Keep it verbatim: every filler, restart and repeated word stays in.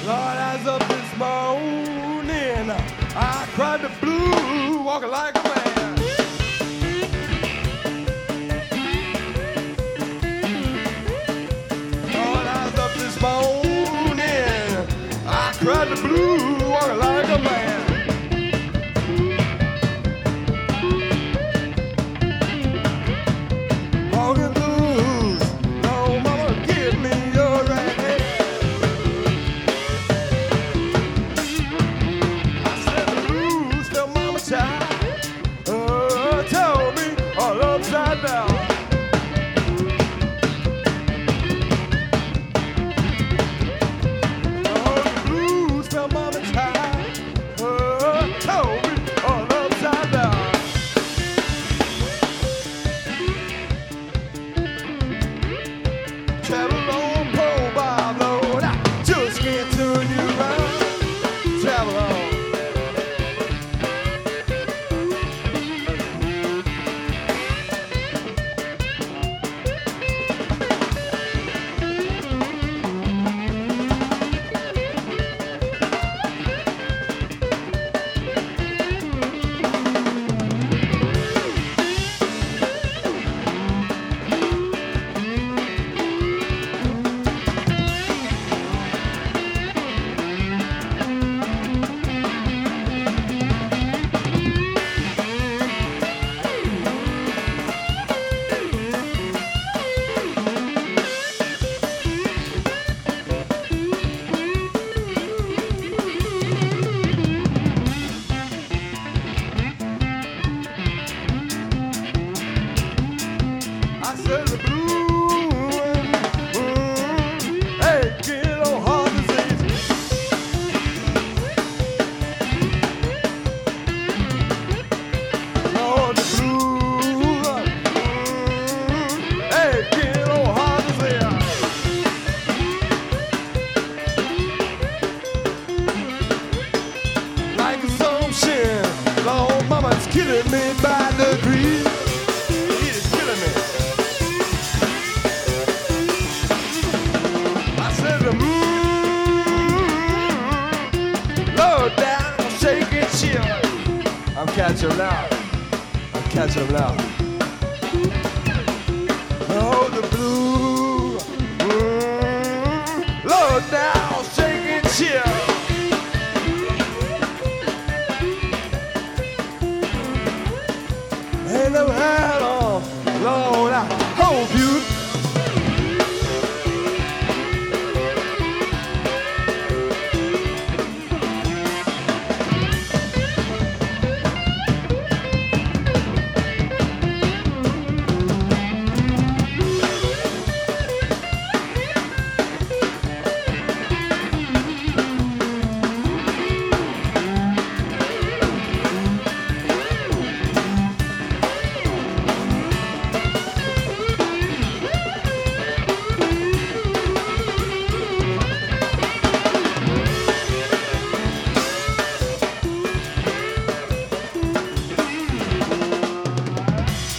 Lord, as of this morning, I cried the blues, walking like a man. Lord, as of this morning, I cried the blues, walking like a man. Walking blues, no mama, give me your hand. I said the blues, tell mama child, uh, tell me all upside down. Oh, the blues, tell mama child, uh, tell me all upside down. Travel on, pull by load, I just can't turn you around. Travel on. I said the blues, mm, hey, get on heart disease. Lord, the blues, mm, hey, get on heart disease. Like assumption, Lord, mama's killing me by degrees. It is killing me. I said, mmm, low down, shake it, chill. I'm catching 'em now. I'm catching 'em now.